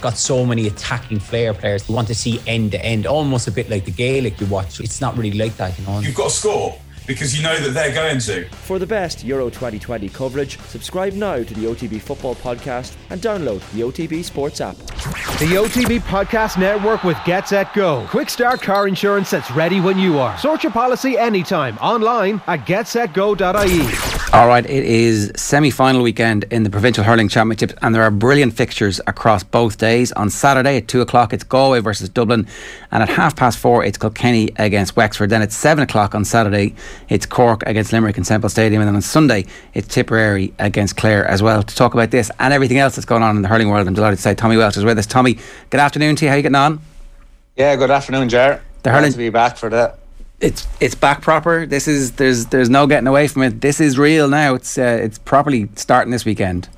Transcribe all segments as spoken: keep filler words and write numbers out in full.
got so many attacking flair players. You want to see end to end, almost a bit like the Gaelic you watch. It's not really like that, you know. You've got to score because you know that they're going to. For the best Euro twenty twenty coverage, subscribe now to the O T B Football Podcast and download the O T B Sports app. The O T B Podcast Network with Get Set Go. Quick start car insurance that's ready when you are. Sort your policy anytime online at get set go dot I E. All right, it is semi-final weekend in the Provincial Hurling Championships, and there are brilliant fixtures across both days. On Saturday at two o'clock it's Galway versus Dublin, and at half past four it's Kilkenny against Wexford. Then at seven o'clock on Saturday it's Cork against Limerick in Semple Stadium, and then on Sunday it's Tipperary against Clare as well. To talk about this and everything else that's going on in the hurling world, I'm delighted to say Tommy Welch is with us. Tommy, good afternoon to you. How are you getting on? Yeah, good afternoon, Ger. The hurling to be back for that. It's it's back proper. This is there's there's no getting away from it. This is real now. It's uh, it's properly starting this weekend.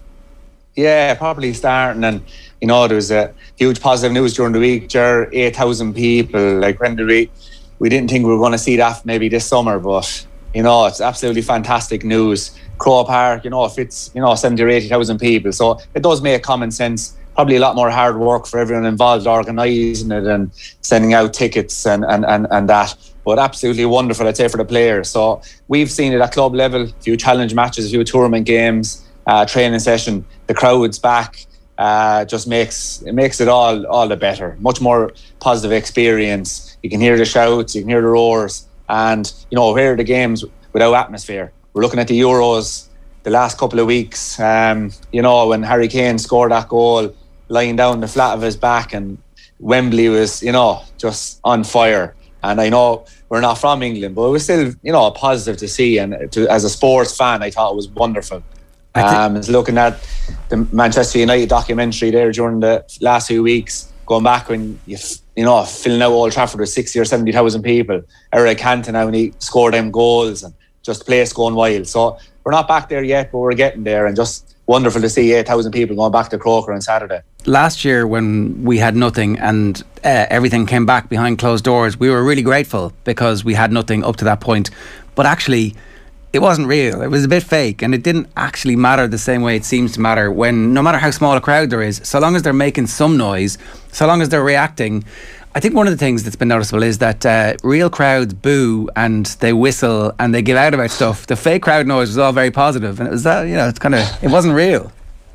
Yeah, properly starting, and you know there was a huge positive news during the week. Ger, eight thousand people. Like when did we we didn't think we were going to see that maybe this summer, but you know it's absolutely fantastic news. Croke Park, you know, if it's you know seventy or eighty thousand people, so it does make common sense. Probably a lot more hard work for everyone involved organising it and sending out tickets and, and, and, and that. But absolutely wonderful, I'd say, for the players. So we've seen it at club level, a few challenge matches, a few tournament games, uh, training session. The crowd's back. Uh, just makes it makes it all all the better. Much more positive experience. You can hear the shouts, you can hear the roars, and you know, here are the games without atmosphere. We're looking at the Euros the last couple of weeks. Um, you know, when Harry Kane scored that goal, lying down the flat of his back, and Wembley was, you know, just on fire. And I know we're not from England, but it was still, you know, positive to see. And to, as a sports fan, I thought it was wonderful. Um, I was looking at the Manchester United documentary there during the last few weeks, going back when you, you know, filling out Old Trafford with sixty or seventy thousand people. Eric Cantona when he scored them goals, and just the place going wild. So we're not back there yet, but we're getting there, and just wonderful to see eight thousand people going back to Croker on Saturday. Last year when we had nothing and uh, everything came back behind closed doors, we were really grateful because we had nothing up to that point. But actually, it wasn't real. It was a bit fake, and it didn't actually matter the same way it seems to matter when, no matter how small a crowd there is, so long as they're making some noise, so long as they're reacting. I think one of the things that's been noticeable is that uh, real crowds boo and they whistle and they give out about stuff. The fake crowd noise was all very positive, and it was that, you know, it's kind of, it wasn't real.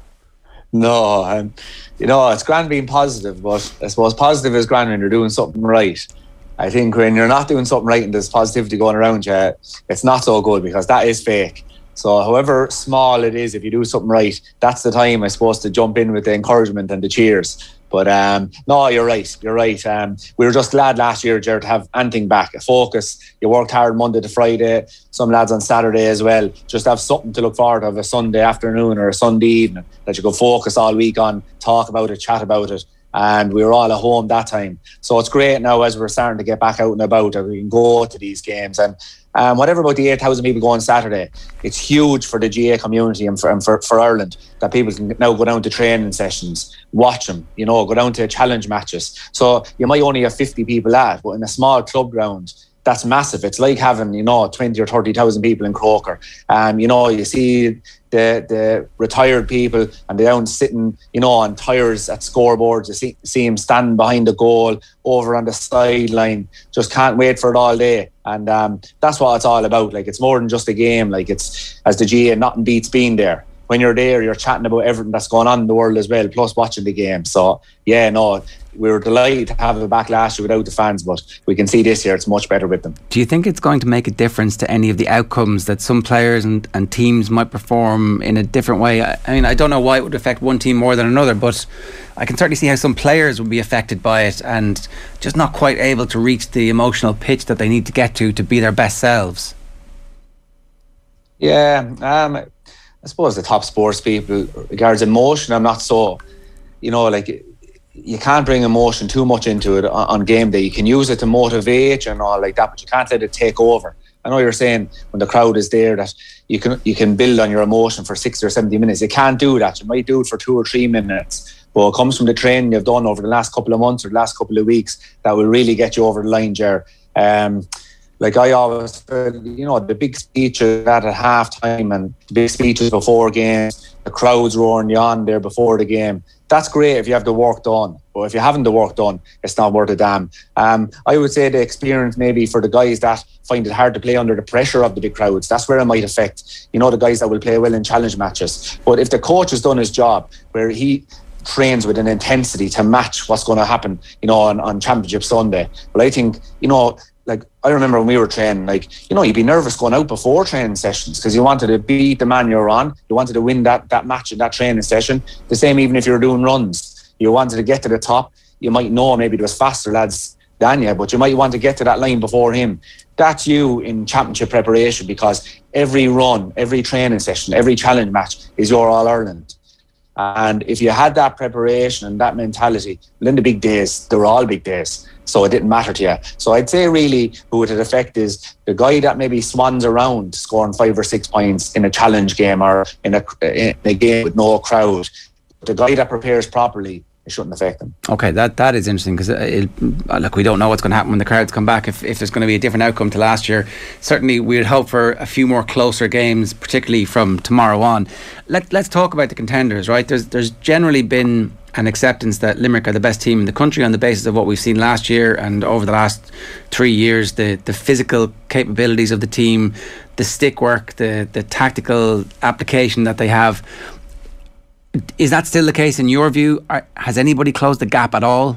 No, um, you know, it's grand being positive, but I suppose positive is grand when you're doing something right. I think when you're not doing something right and there's positivity going around you, it's not so good because that is fake. So however small it is, if you do something right, that's the time, I suppose, to jump in with the encouragement and the cheers. But um, no, you're right. You're right. Um, we were just glad last year, Jared, to have anything back, a focus. You worked hard Monday to Friday, some lads on Saturday as well. Just have something to look forward to, of a Sunday afternoon or a Sunday evening that you can focus all week on, talk about it, chat about it. And we were all at home that time. So it's great now as we're starting to get back out and about that we can go to these games. And um, whatever about the eight thousand people going Saturday, it's huge for the G A community and for, and for, for Ireland that people can now go down to training sessions, watch them, you know, go down to challenge matches. So you might only have fifty people at, but in a small club ground, that's massive. It's like having, you know, twenty or thirty thousand people in Croker. Um, you know, you see the the retired people and they're down sitting, you know, on tyres at scoreboards. You see, see them standing behind the goal, over on the sideline, just can't wait for it all day. And um, that's what it's all about. Like, it's more than just a game. Like, it's, as the G A, nothing beats being there. When you're there, you're chatting about everything that's going on in the world as well, plus watching the game. So, yeah, no, we were delighted to have it back last year without the fans, but we can see this year it's much better with them. Do you think it's going to make a difference to any of the outcomes that some players and, and teams might perform in a different way? I, I mean, I don't know why it would affect one team more than another, but I can certainly see how some players would be affected by it and just not quite able to reach the emotional pitch that they need to get to to be their best selves. Yeah, um, I suppose the top sports people, regards emotion, I'm not so, you know, like, you can't bring emotion too much into it on, on game day. You can use it to motivate you and all like that, but you can't let it take over. I know you're saying when the crowd is there that you can you can build on your emotion for sixty or seventy minutes. You can't do that. You might do it for two or three minutes, but it comes from the training you've done over the last couple of months or the last couple of weeks that will really get you over the line, Ger. Um, like I always, you know, the big speeches at a half time and the big speeches before games, the crowds roaring you on there before the game, that's great if you have the work done. But if you haven't the work done, it's not worth a damn. Um, I would say the experience maybe for the guys that find it hard to play under the pressure of the big crowds, that's where it might affect, you know, the guys that will play well in challenge matches. But if the coach has done his job, where he trains with an intensity to match what's going to happen, you know, on, on Championship Sunday. But I think, you know, like I remember when we were training, like, you know, you'd be nervous going out before training sessions because you wanted to beat the man you're on. You wanted to win that that match in that training session. The same even if you were doing runs. You wanted to get to the top. You might know maybe there was faster lads than you, but you might want to get to that line before him. That's you in championship preparation, because every run, every training session, every challenge match is your All-Ireland. And if you had that preparation and that mentality, well, in the big days, they're all big days. So it didn't matter to you. So I'd say really who it would affect is the guy that maybe swans around scoring five or six points in a challenge game or in a, in a game with no crowd. The guy that prepares properly, it shouldn't affect them. Okay, that that is interesting, because look, we don't know what's going to happen when the crowds come back, if, if there's going to be a different outcome to last year. Certainly we'd hope for a few more closer games, particularly from tomorrow on. Let, let's talk about the contenders, right? There's there's generally been an acceptance that Limerick are the best team in the country on the basis of what we've seen last year and over the last three years, the, the physical capabilities of the team, the stick work, the, the tactical application that they have. Is that still the case in your view? Are, has anybody closed the gap at all?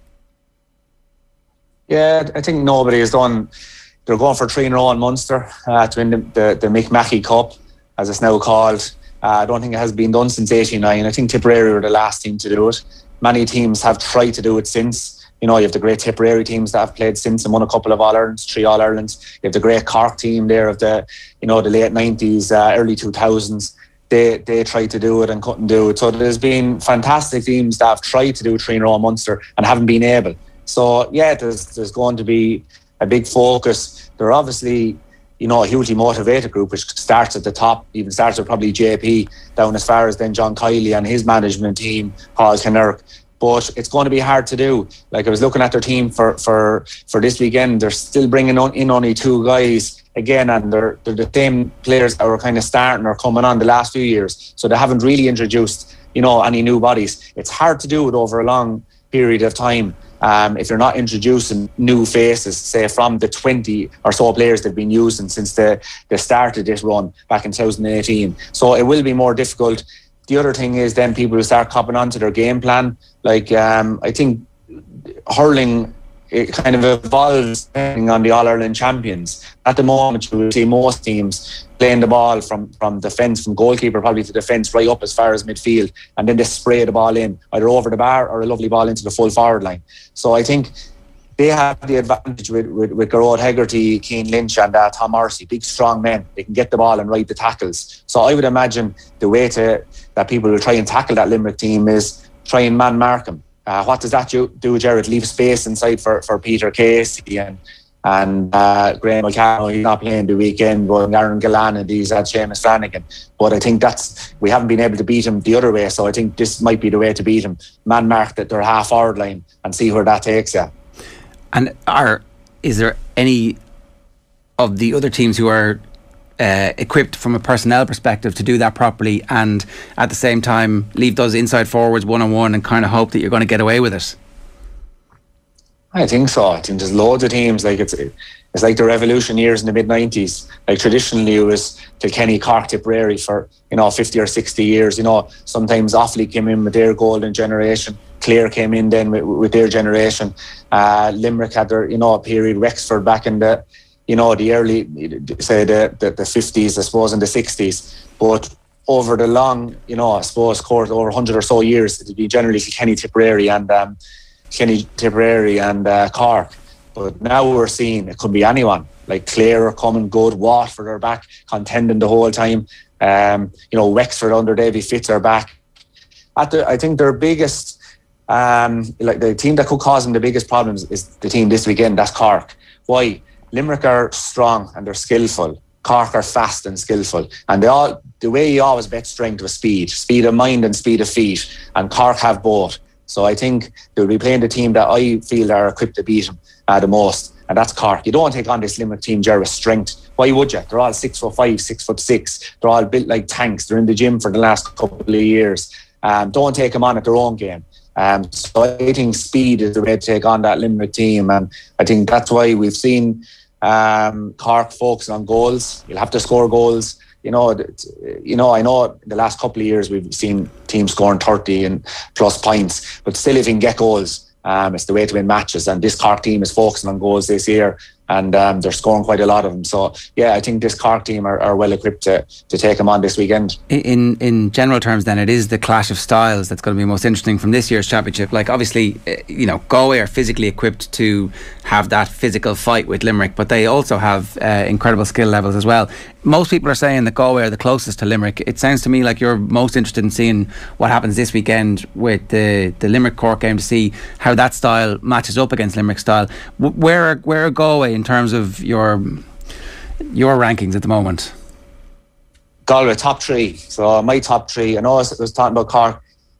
Yeah, I think nobody has done. They're going for three in a row in Munster uh, to win the, the, the Mick Mackey Cup, as it's now called. Uh, I don't think it has been done since eighty-nine. I think Tipperary were the last team to do it. Many teams have tried to do it since. You know, you have the great Tipperary teams that have played since and won a couple of All-Irelands, three All-Irelands. You have the great Cork team there of the, you know, the late nineties, uh, early two thousands. They they tried to do it and couldn't do it. So there's been fantastic teams that have tried to do three in a row in Munster and haven't been able. So yeah, there's there's going to be a big focus. They're obviously, you know, a hugely motivated group, which starts at the top, even starts with probably J P down as far as then John Kiley and his management team, Paul Kinnerk. But it's going to be hard to do. Like I was looking at their team for for, for this weekend, they're still bringing on, in only two guys again, and they're, they're the same players that were kind of starting or coming on the last few years. So they haven't really introduced, you know, any new bodies. It's hard to do it over a long period of time. Um, if you're not introducing new faces, say from the twenty or so players they've been using since the, the start of this run back in two thousand eighteen. So it will be more difficult. The other thing is then people will start copping onto their game plan. Like um, I think hurling, it kind of evolves depending on the All-Ireland champions. At the moment, you will see most teams playing the ball from, from defence, from goalkeeper probably to defence, right up as far as midfield, and then they spray the ball in, either over the bar or a lovely ball into the full forward line. So I think they have the advantage with, with, with Garrod Hegarty, Keane Lynch and uh, Tom Morrissey, big strong men. They can get the ball and ride the tackles. So I would imagine the way to that people will try and tackle that Limerick team is try and man mark them. Uh, what does that do, do, Jared? Leave space inside for, for Peter Casey and and uh, Graham O'Connell. He's not playing the weekend, but Aaron Gillan and these had Seamus Flanagan. But I think that's we haven't been able to beat him the other way. So I think this might be the way to beat him. Man mark that they're half forward line and see where that takes you. And are is there any of the other teams who are Uh, equipped from a personnel perspective to do that properly and at the same time leave those inside forwards one-on-one and kind of hope that you're going to get away with it? I think so. I think there's loads of teams. Like it's it's like the revolution years in the mid nineties. Like traditionally it was Kilkenny, Cork, Tipperary for, you know, fifty or sixty years. You know, sometimes Offaly came in with their golden generation. Clare came in then with, with their generation. Uh, Limerick had their, you know, period. Wexford back in the, you know, the early, say the, the, the fifties, I suppose, and the sixties. But over the long, you know, I suppose, course, over one hundred or so years, it would be generally Kilkenny, Tipperary and um, Kilkenny, Tipperary and uh, Cork. But now we're seeing it could be anyone. Like Clare are coming good, Waterford are back, contending the whole time. Um, you know, Wexford under Davy Fitz are back. At the, I think their biggest, um, like the team that could cause them the biggest problems is the team this weekend, that's Cork. Why? Limerick are strong and they're skillful. Cork are fast and skillful. And they all, the way you always bet strength was speed. Speed of mind and speed of feet. And Cork have both. So I think they'll be playing the team that I feel are equipped to beat them uh, the most. And that's Cork. You don't take on this Limerick team, Jerry, with strength. Why would you? They're all six foot five, six foot six. They're all built like tanks. They're in the gym for the last couple of years. Um, don't take them on at their own game. Um, so I think speed is the way to take on that Limerick team, and I think that's why we've seen um, Cork focusing on goals. You'll have to score goals. You know, you know. I know the last couple of years we've seen teams scoring thirty and plus points, but still, if you can get goals, um, it's the way to win matches. And this Cork team is focusing on goals this year, and um, they're scoring quite a lot of them. So, yeah, I think this Cork team are, are well equipped to, to take them on this weekend. In in general terms, then, it is the clash of styles that's going to be most interesting from this year's championship. Like, obviously, you know, Galway are physically equipped to have that physical fight with Limerick, but they also have uh, incredible skill levels as well. Most people are saying that Galway are the closest to Limerick. It sounds to me like you're most interested in seeing what happens this weekend with the, the Limerick Cork game to see how that style matches up against Limerick style. Where are, where are Galway in terms of your your rankings at the moment? Galway top three. So my top three. I know I was talking about Cork.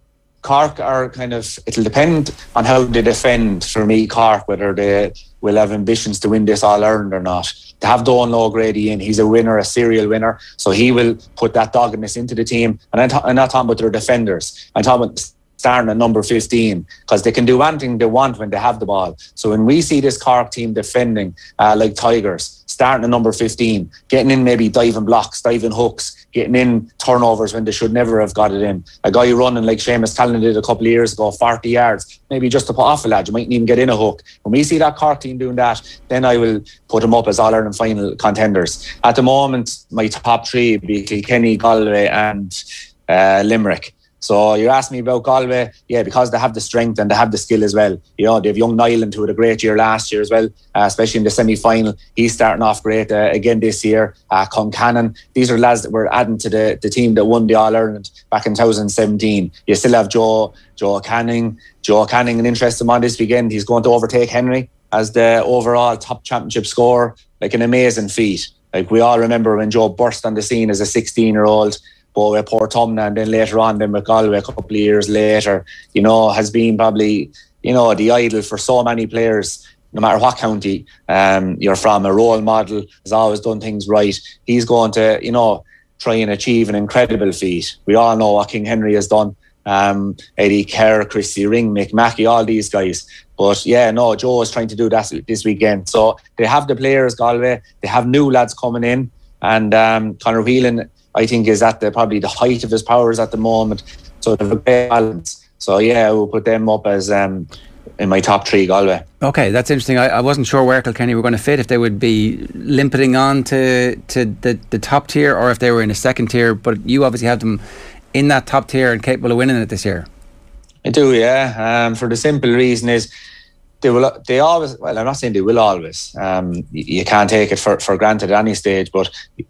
Cork are kind of, it'll depend on how they defend for me, Cork, whether they will have ambitions to win this All-Ireland or not. To have Donal O'Grady in, he's a winner, a serial winner, so he will put that doggedness into the team. And I'm, ta- I'm not talking about their defenders. I'm talking about starting at number fifteen, because they can do anything they want when they have the ball. So when we see this Cork team defending uh, like Tigers, starting at number fifteen, getting in maybe diving blocks, diving hooks, getting in turnovers when they should never have got it in. A guy running like Seamus Callan did a couple of years ago, forty yards, maybe just to put off a lad, you mightn't even get in a hook. When we see that Cork team doing that, then I will put them up as All-Ireland final contenders. At the moment, my top three would be Kilkenny, Galway and uh, Limerick. So you asked me about Galway, yeah, because they have the strength and they have the skill as well. You know, they have young Nyland who had a great year last year as well, uh, especially in the semi-final. He's starting off great uh, again this year. Uh, Concannon, these are lads that were adding to the, the team that won the All-Ireland back in twenty seventeen. You still have Joe Joe Canning. Joe Canning, an interesting one this weekend. He's going to overtake Henry as the overall top championship scorer. Like, an amazing feat. Like, we all remember when Joe burst on the scene as a sixteen-year-old. But with Portumna, and then later on, then with Galway a couple of years later, you know, has been probably, you know, the idol for so many players, no matter what county um, you're from, a role model, has always done things right. He's going to, you know, try and achieve an incredible feat. We all know what King Henry has done. Um, Eddie Kerr, Christy Ring, Mick Mackey, all these guys. But yeah, no, Joe is trying to do that this weekend. So they have the players, Galway. They have new lads coming in. And um, Conor Whelan, I think, is at the probably the height of his powers at the moment. So they have a great balance. So yeah, we'll put them up as um, in my top three, Galway. Okay, that's interesting. I, I wasn't sure where Kilkenny were going to fit, if they would be limping on to, to the, the top tier or if they were in a second tier. But you obviously have them in that top tier and capable of winning it this year. I do, yeah. Um, for the simple reason is they will. They always. Well, I'm not saying they will always. Um, you, you can't take it for, for granted at any stage. But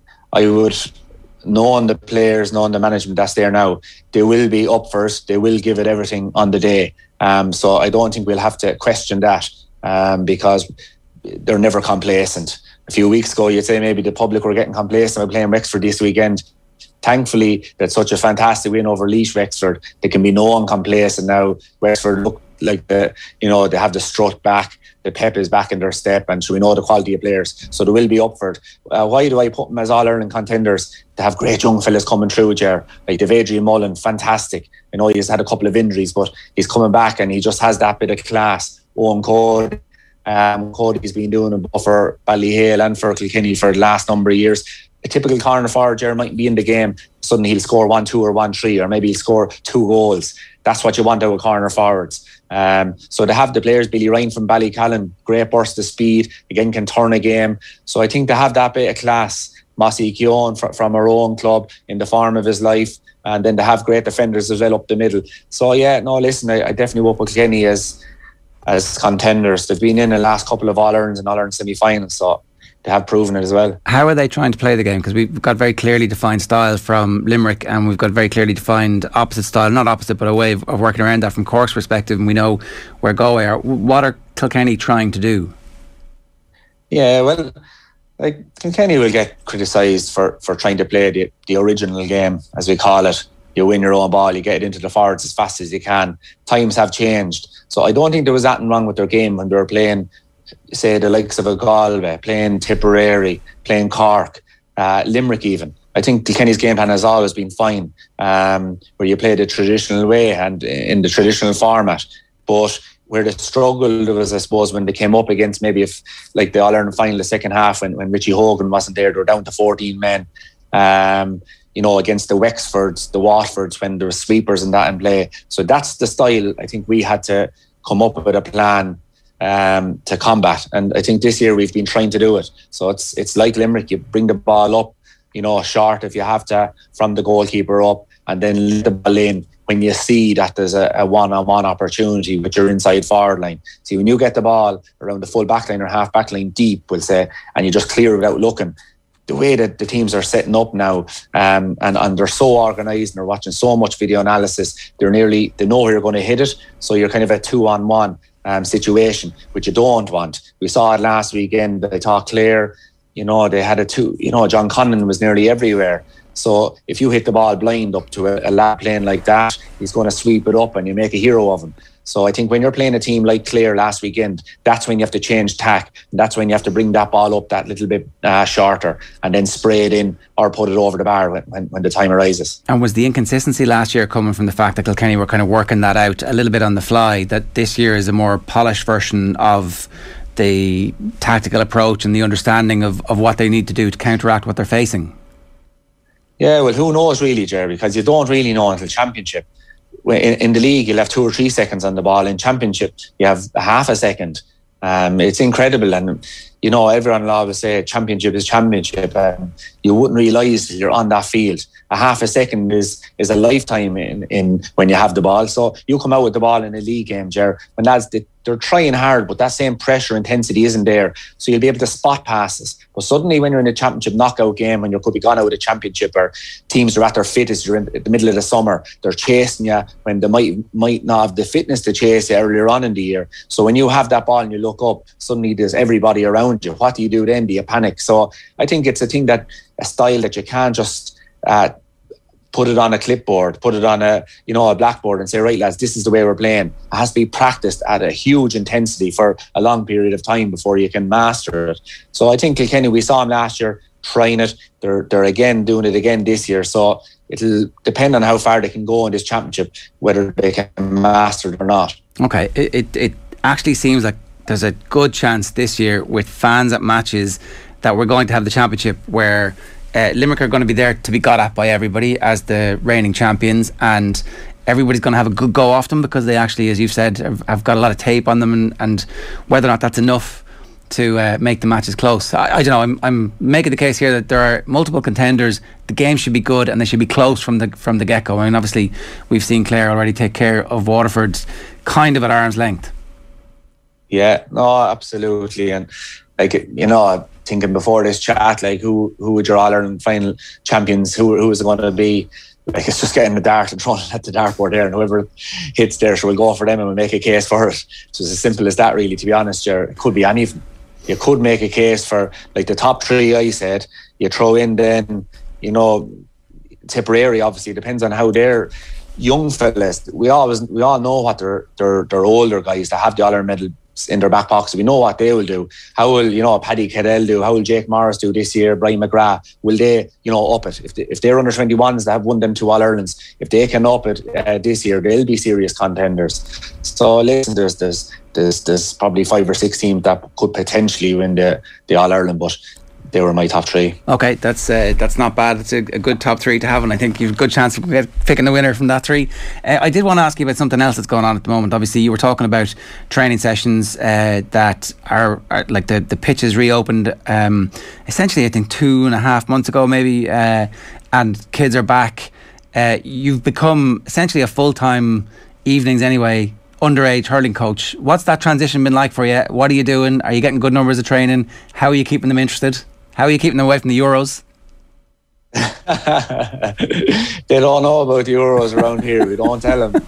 I would, knowing the players, knowing the management that's there now, they will be up first. They will give it everything on the day. Um, so I don't think we'll have to question that um, because they're never complacent. A few weeks ago, you'd say maybe the public were getting complacent by playing Wexford this weekend. Thankfully, that's such a fantastic win over Laois Wexford. They can be no one complacent now. Wexford look like the, you know, they have the strut back. The pep is back in their step, and so we know the quality of players. So they will be up for it. Uh, why do I put them as All-Ireland contenders? They have great young fellas coming through, Ger. Like they've Adrian Mullen, fantastic. I know he's had a couple of injuries, but he's coming back and he just has that bit of class. Owen Cody. Um, Cody's been doing it both for Ballyhale and for Kilkenny for the last number of years. A typical corner forward, Ger, might be in the game. Suddenly he'll score one, two, or one, three, or maybe he'll score two goals. That's what you want out of corner forwards. Um, so they have the players. Billy Ryan from Ballycallan, great burst of speed. Again, can turn a game. So I think they have that bit of class. Mossy Keown from, from our own club in the form of his life, and then they have great defenders as well up the middle. So yeah, no, listen, I, I definitely work with Kilkenny as as contenders. They've been in the last couple of All-Irelands and All-Ireland semi-finals, so they have proven it as well. How are they trying to play the game? Because we've got very clearly defined style from Limerick, and we've got very clearly defined opposite style, not opposite, but a way of, of working around that from Cork's perspective, and we know where Galway are. What are Kilkenny trying to do? Yeah, well, like Kilkenny will get criticised for, for trying to play the, the original game, as we call it. You win your own ball, you get it into the forwards as fast as you can. Times have changed. So I don't think there was anything wrong with their game when they were playing, say, the likes of a Galway, playing Tipperary, playing Cork, uh, Limerick even. I think Kilkenny's game plan has always been fine, um, where you play the traditional way and in the traditional format. But where they struggled was, I suppose, when they came up against maybe if like the All-Ireland final the second half when, when Richie Hogan wasn't there, they were down to fourteen men. Um, you know, against the Wexfords, the Watfords, when there were sweepers and that in play. So that's the style I think we had to come up with a plan um, to combat. And I think this year we've been trying to do it. So it's it's like Limerick, you bring the ball up, you know, short if you have to, from the goalkeeper up, and then let the ball in when you see that there's a, a one-on-one opportunity with your inside forward line. See, when you get the ball around the full back line or half back line deep, we'll say, and you just clear it without looking, the way that the teams are setting up now, um, and, and they're so organised and they're watching so much video analysis, they're nearly, they know where you're going to hit it. So you're kind of a two-on-one um, situation, which you don't want. We saw it last weekend. I thought Clare, you know, they had a two, you know, John Conlon was nearly everywhere. So if you hit the ball blind up to a, a lap lane like that, he's going to sweep it up and you make a hero of him. So I think when you're playing a team like Clare last weekend, that's when you have to change tack. That's when you have to bring that ball up that little bit uh, shorter and then spray it in or put it over the bar when, when, when the time arises. And was the inconsistency last year coming from the fact that Kilkenny were kind of working that out a little bit on the fly, that this year is a more polished version of the tactical approach and the understanding of, of what they need to do to counteract what they're facing? Yeah, well, who knows really, Jerry, because you don't really know until championship. In, in the league, you'll have two or three seconds on the ball. In championship, you have a half a second. Um, it's incredible. And, you know, everyone will always say championship is championship. And you wouldn't realise you're on that field. A half a second is is a lifetime in, in when you have the ball. So you come out with the ball in a league game, Ger, when lads, they, they're trying hard, but that same pressure, intensity isn't there. So you'll be able to spot passes. But suddenly when you're in a championship knockout game, when you could be gone out of the championship, or teams are at their fittest, you're in the middle of the summer, they're chasing you when they might might not have the fitness to chase you earlier on in the year. So when you have that ball and you look up, suddenly there's everybody around you. What do you do then? Do you panic? So I think it's a thing that, a style that you can't just uh, put it on a clipboard, put it on a, you know, a blackboard and say, right, lads, this is the way we're playing. It has to be practiced at a huge intensity for a long period of time before you can master it. So I think Kilkenny, we saw them last year trying it. They're they're again doing it again this year. So it'll depend on how far they can go in this championship, whether they can master it or not. Okay, it it, it actually seems like there's a good chance this year with fans at matches that we're going to have the championship where Uh, Limerick are going to be there to be got at by everybody as the reigning champions, and everybody's going to have a good go off them because they actually, as you've said, have, have got a lot of tape on them, and, and whether or not that's enough to uh, make the matches close. I, I don't know, I'm, I'm making the case here that there are multiple contenders. The game should be good and they should be close from the from the get-go. I mean, obviously we've seen Clare already take care of Waterford kind of at arm's length. Yeah, no, absolutely. And like, you know, thinking before this chat, like who who would your All-Ireland final champions, who who is it going to be? Like, it's just getting the dart and throwing it at the dartboard there, and whoever hits there, so we'll go for them and we'll make a case for it. So it's as simple as that, really, to be honest. Jer, it could be any of them. You could make a case for, like, the top three, I said. You throw in then, you know, Tipperary, obviously, it depends on how they're young fellas. We always we all know what they're, they're, they're older guys that have the All-Ireland medal in their back pocket. We know what they will do. How will, you know, Paddy Cadell do? How will Jake Morris do this year? Brian McGrath, will they, you know, up it? If they, if they're under twenty-ones that have won them two All-Irelands, if they can up it uh, this year, they'll be serious contenders. So listen, there's there's there's there's probably five or six teams that could potentially win the the All-Ireland, but they were my top three. Okay, that's uh, that's not bad. It's a, a good top three to have, and I think you've a good chance of picking the winner from that three. Uh, I did want to ask you about something else that's going on at the moment. Obviously, you were talking about training sessions uh, that are, are like the the pitch is reopened. Um, essentially, I think two and a half months ago, maybe, uh, and kids are back. Uh, you've become essentially a full time evenings anyway underage hurling coach. What's that transition been like for you? What are you doing? Are you getting good numbers of training? How are you keeping them interested? How are you keeping them away from the Euros? They don't know about the Euros around here. We don't tell them.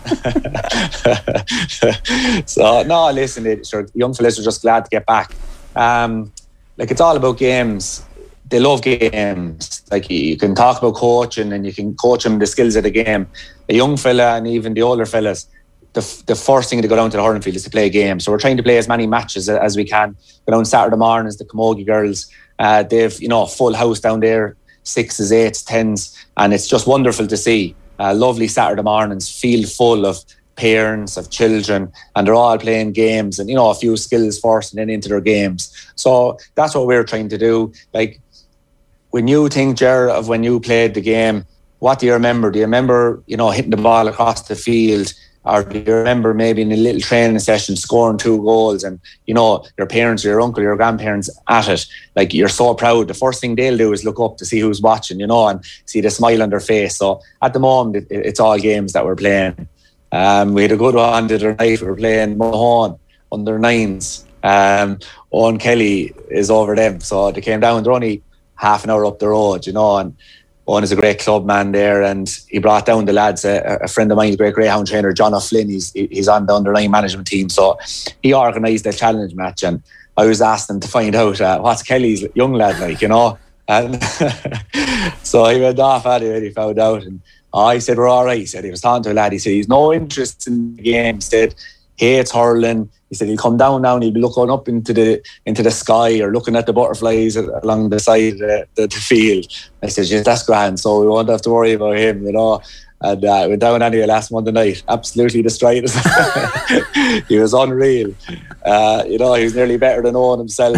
So, no, listen, it, sure, young fellas are just glad to get back. Um, like, it's all about games. They love games. Like, you can talk about coaching and you can coach them the skills of the game. The young fella and even the older fellas, the, the first thing to go down to the hurling field is to play a game. So we're trying to play as many matches as we can. Go down Saturday mornings, the Camogie girls, Uh, they've, you know, a full house down there sixes, eights, tens, and it's just wonderful to see. Uh, lovely Saturday mornings, field full of parents, of children, and they're all playing games, and you know, a few skills first and then into their games. So that's what we're trying to do. Like, when you think, Ger, of when you played the game, what do you remember? Do you remember, you know, hitting the ball across the field? Or do you remember maybe in a little training session scoring two goals and, you know, your parents or your uncle or your grandparents at it? Like, you're so proud. The first thing they'll do is look up to see who's watching, you know, and see the smile on their face. So at the moment, it, it's all games that we're playing. Um, we had a good one the other night. We were playing Mahone under nines. Um, Owen Kelly is over them. So they came down, they're only half an hour up the road, you know, and Owen is a great club man there, and he brought down the lads. A, a friend of mine, a great greyhound trainer, John O'Flynn, he's he's on the underlying management team. So he organised a challenge match, and I was asking him to find out uh, what's Kelly's young lad like, you know. And so he went off at it and he found out, and oh, he said, we're all right. He said he was talking to a lad. He said he's no interest in the game. He said hates hurling. He said he'll come down now and he'll be looking up into the into the sky or looking at the butterflies along the side of the, the, the field. I said, yes, that's grand. So we won't have to worry about him, you know. And uh, we went down anyway last Monday night. Absolutely destroyed us. He was unreal. Uh, you know, he was nearly better than Owen himself.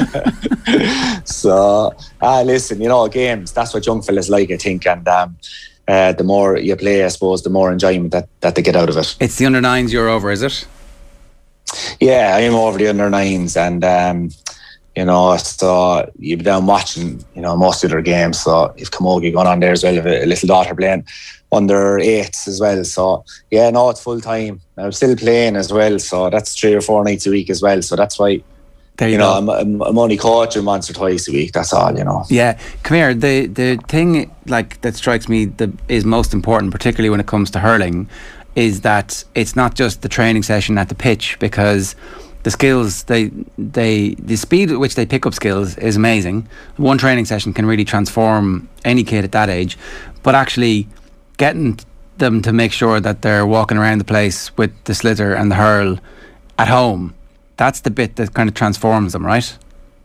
So, ah, listen, you know, games, that's what young fellas like, I think. And um, uh, the more you play, I suppose, the more enjoyment that, that they get out of it. It's the under nines you're over, is it? Yeah, I'm over the under nines, and um, you know, so you've been down watching, you know, most of their games. So you've Camogie going on there as well. You've a little daughter playing under eights as well. So yeah, no, it's full time. I'm still playing as well, so that's three or four nights a week as well. So that's why, there you, you know, go. I'm, I'm only coaching once or twice a week. That's all, you know. Yeah, come here. The the thing like that strikes me that is most important, particularly when it comes to hurling, is that it's not just the training session at the pitch, because the skills, they they the speed at which they pick up skills is amazing. One training session can really transform any kid at that age, but actually getting them to make sure that they're walking around the place with the sliotar and the hurl at home, that's the bit that kind of transforms them, right?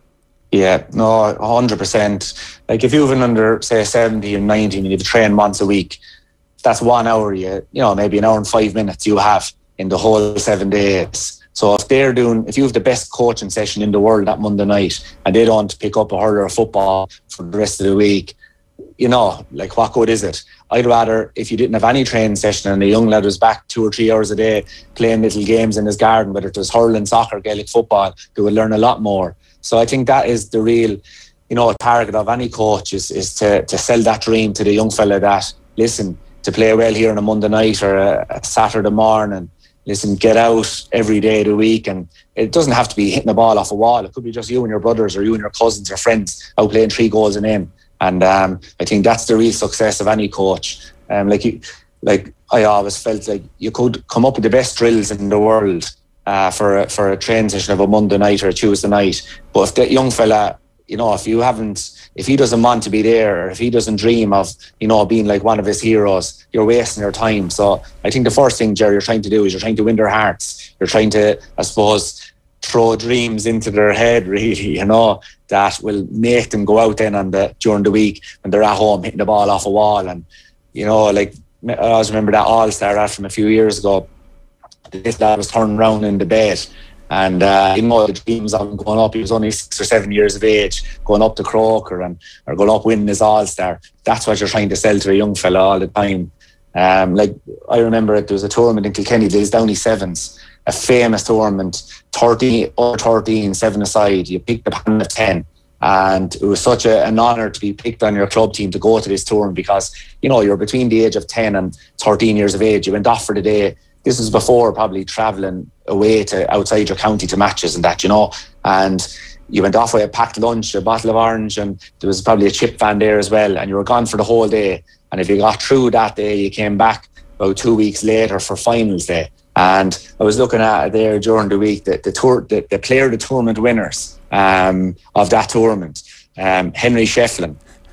Yeah, no, one hundred percent. Like, if you've been under, say, seventy and ninety and you have to train once a week, that's one hour, you, you know, maybe an hour and five minutes you have in the whole seven days. So if they're doing, if you have the best coaching session in the world that Monday night and they don't pick up a hurler of football for the rest of the week, you know, like, what good is it? I'd rather, if you didn't have any training session and the young lad was back two or three hours a day playing little games in his garden, whether it was hurling, soccer, Gaelic football, they would learn a lot more. So I think that is the real, you know, target of any coach is, is to, to sell that dream to the young fella that, listen, to play well here on a Monday night or a, a Saturday morning, listen, get out every day of the week. And it doesn't have to be hitting the ball off a wall. It could be just you and your brothers or you and your cousins or friends out playing three goals in in. And um, I think that's the real success of any coach. Um, like you, like I always felt like you could come up with the best drills in the world uh, for a, for a training session of a Monday night or a Tuesday night. But if that young fella, you know, if you haven't, if he doesn't want to be there, or if he doesn't dream of, you know, being like one of his heroes, you're wasting your time. So I think the first thing, Jerry, you're trying to do is you're trying to win their hearts. You're trying to, I suppose, throw dreams into their head, really, you know, that will make them go out then on the during the week when they're at home hitting the ball off a wall. And, you know, like, I always remember that All-Star ad from a few years ago. This lad was turning around in the bed. And, uh, you know, the dreams of him going up, he was only six or seven years of age, going up to Croker and or going up winning his All-Star. That's what you're trying to sell to a young fella all the time. Um, like, I remember it, there was a tournament in Kilkenny, the Downey Sevens, a famous tournament, thirteen or thirteen, seven aside. You picked the panel of ten. And it was such a, an honour to be picked on your club team to go to this tournament because, you know, you're between the age of ten and thirteen years of age. You went off for the day. This was before probably travelling away to outside your county to matches and that, you know. And you went off with a packed lunch, a bottle of orange, and there was probably a chip van there as well. And you were gone for the whole day. And if you got through that day, you came back about two weeks later for finals day. And I was looking at it there during the week, the, the tour, the, the player of the tournament winners um, of that tournament. Um, Henry Shefflin,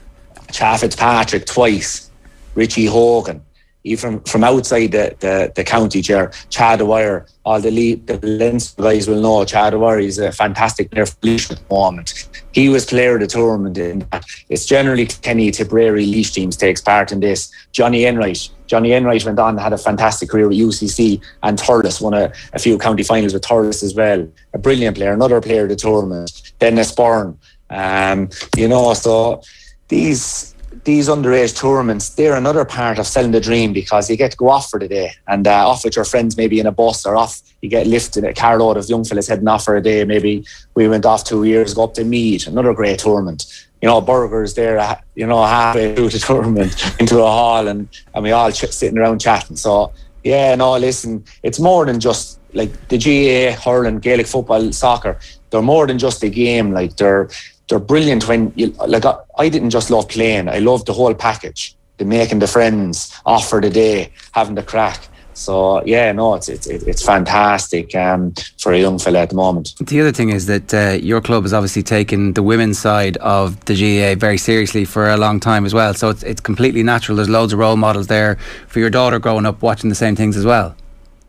Cha Fitzpatrick twice, Richie Hogan, even from outside the, the, the county chair, Chad Dwyer, all the lead, the Leinster guys will know Chad Dwyer is a fantastic player for Laois at the moment. he was player of the tournament. In that. It's generally Kenny, Tipperary, Laois teams takes part in this. Johnny Enright. Johnny Enright went on and had a fantastic career with U C C, and Thurles won a, a few county finals with Thurles as well. A brilliant player, another player of the tournament. Dennis Byrne. Um, you know, so these these underage tournaments, they're another part of selling the dream, because you get to go off for the day and uh, off with your friends, maybe in a bus, or off, you get lifted a carload of young fellas heading off for a day. Maybe we went off two years ago up to Meath, another great tournament. You know, burgers there, uh, you know, halfway through the tournament into a hall, and, and we all ch- sitting around chatting. So, yeah, no, listen, it's more than just like the G A A, hurling, Gaelic football, soccer. They're more than just a game. Like, they're they're brilliant when you, like, I, I didn't just love playing, I loved the whole package, the making the friends, off for the day, having the crack. So yeah, no, it's it's it's fantastic um, for a young fella at the moment. The other thing is that uh, your club has obviously taken the women's side of the G A A very seriously for a long time as well. So it's it's completely natural. There's loads of role models there for your daughter growing up watching the same things as well.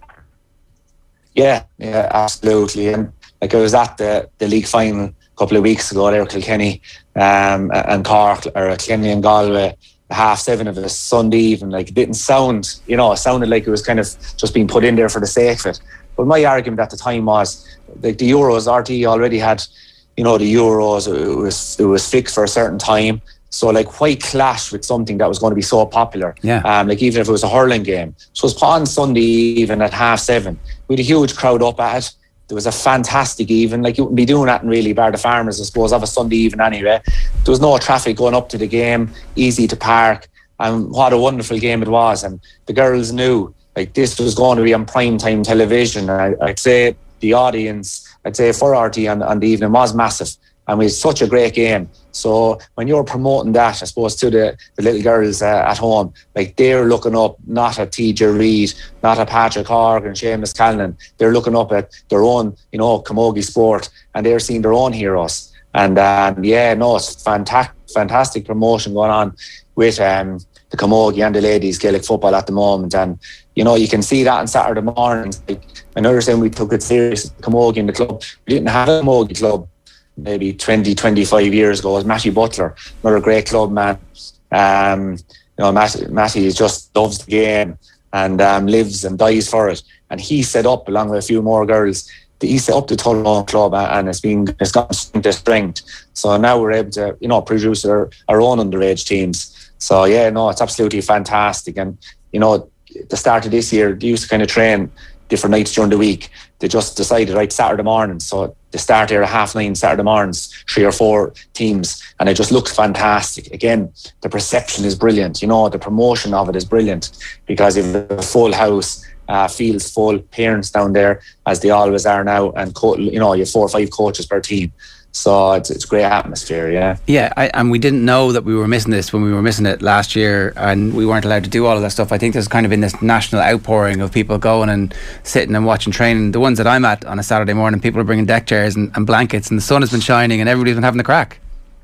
Yeah, yeah, absolutely. And like, I was at the, the league final a couple of weeks ago there, Kilkenny um, and Cork, or Kilkenny and Galway. Half seven of a Sunday evening, like, it didn't sound, you know, it sounded like it was kind of just being put in there for the sake of it. But my argument at the time was, like, the Euros, R T E already had, you know, the Euros, it was it was fixed for a certain time. So, like, why clash with something that was going to be so popular? Yeah. Um, like, even if it was a hurling game. So it was on Sunday even at half seven. We had a huge crowd up at it. There was a fantastic even, like, you wouldn't be doing that in really bar the farmers, I suppose, of a Sunday even anyway. There was no traffic going up to the game, easy to park, and what a wonderful game it was. And the girls knew, like, this was going to be on prime time television. I, I'd say the audience, I'd say for R T on, on the evening was massive, and we had such a great game. So when you're promoting that, I suppose, to the, the little girls uh, at home, like, they're looking up not at T J Reid, not at Patrick Horgan, Seamus Callan. They're looking up at their own, you know, camogie sport, and they're seeing their own heroes. And um, yeah, no, it's fantastic, fantastic promotion going on with um, the camogie and the ladies Gaelic football at the moment. And you know, you can see that on Saturday mornings. Like, another thing, we took it serious, camogie in the club. We didn't have a camogie club maybe twenty, twenty-five years ago. It was Matty Butler, another great club man. Um, you know, Matty, Matty just loves the game and um, lives and dies for it. And he set up, along with a few more girls, he set up the Tullamore Club, and it's been it's got strength to strength. So now we're able to, you know, produce our, our own underage teams. So yeah, no, it's absolutely fantastic. And you know, at the start of this year, they used to kind of train different nights during the week. They just decided, right, Saturday morning. So they start here at half nine Saturday mornings, three or four teams, and it just looks fantastic. Again, the perception is brilliant. You know, the promotion of it is brilliant, because if a full house, uh, fields full, parents down there, as they always are now, and co- you know, you have four or five coaches per team. So it's it's great atmosphere, yeah. Yeah, I, and we didn't know that we were missing this when we were missing it last year, and we weren't allowed to do all of that stuff. I think there's kind of been this national outpouring of people going and sitting and watching training. The ones that I'm at on a Saturday morning, people are bringing deck chairs and, and blankets, and the sun has been shining, and everybody's been having the crack.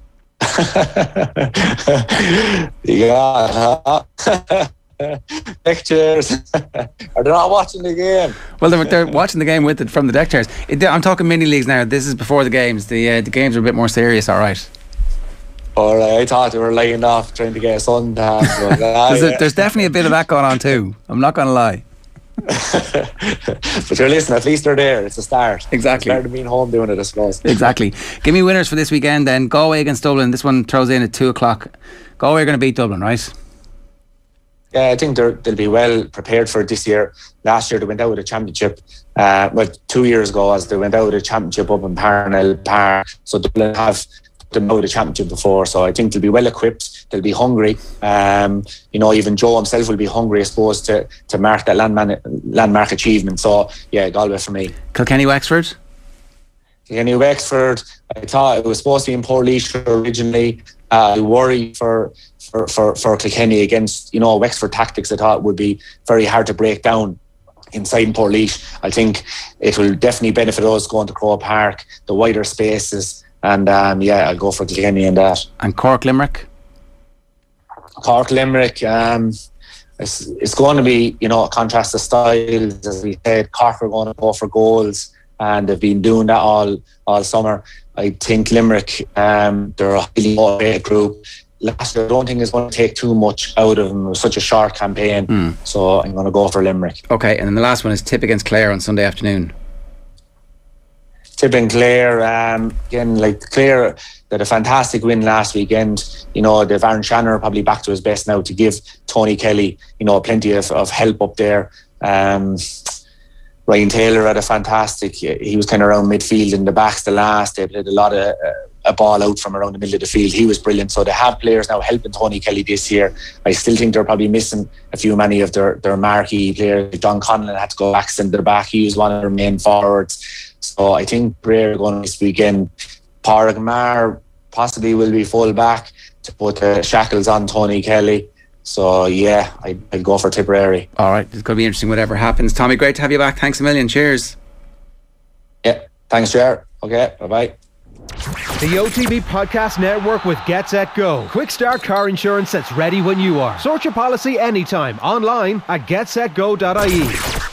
Yeah. Deck chairs. Are they not watching the game? Well, they're, they're watching the game with it from the deck chairs. It, I'm talking mini leagues now. This is before the games. The uh, the games are a bit more serious, all right. All right, I thought they were laying off trying to get a suntan. But, uh, there's, a, there's definitely a bit of that going on too. I'm not going to lie. But you're listening, at least they're there. It's a start. Exactly. It's better than being home doing it, I suppose. Exactly. Give me winners for this weekend then. Galway against Dublin. This one throws in at two o'clock. Galway are going to beat Dublin, right? Yeah, I think they're, they'll be well prepared for it this year. Last year they went out with a championship. Uh, well, two years ago, as they went out with a championship up in Parnell Park. So Dublin have them out with a championship before. So I think they'll be well equipped. They'll be hungry. Um, you know, even Joe himself will be hungry, I suppose, to to mark that landman, landmark achievement. So yeah, Galway for me. Kilkenny Wexford. Kilkenny Wexford. I thought it was supposed to be in Portlaoise originally. Uh, I worry for. For, for, for Kilkenny against, you know, Wexford tactics. I thought would be very hard to break down inside in Portlaoise. I think it will definitely benefit us going to Croke Park, the wider spaces, and um, yeah, I'll go for Kilkenny in that. And Cork Limerick? Cork Limerick, um, it's, it's going to be, you know, a contrast of styles. As we said, Cork are going to go for goals. and they've been doing that all all summer. I think Limerick, um, they're a highly motivated group. Last year, I don't think it's going to take too much out of them. It was such a short campaign, mm. so I'm going to go for Limerick. Okay, and then the last one is Tip against Clare on Sunday afternoon. Tip and Clare, um, again, like Clare, they had a fantastic win last weekend. You know, they've Aaron Shannon probably back to his best now to give Tony Kelly, you know, plenty of, of help up there. Um, Ryan Taylor had a fantastic, he was kind of around midfield in the backs the last. They played a lot of uh, a ball out from around the middle of the field. He was brilliant. So they have players now helping Tony Kelly this year. I still think they're probably missing a few many of their, their marquee players. John Conlon had to go back centre back. He was one of their main forwards. So I think Bray are going this weekend. Pádraig Mar possibly will be full back to put the shackles on Tony Kelly. So yeah, I, I'd go for Tipperary. All right, it's going to be interesting whatever happens. Tommy, great to have you back. Thanks a million. Cheers. Yeah, thanks, Jar. Okay, bye-bye. The O T B Podcast Network with Get Set Go. Quick start car insurance that's ready when you are. Sort your policy anytime online at get set go dot I E.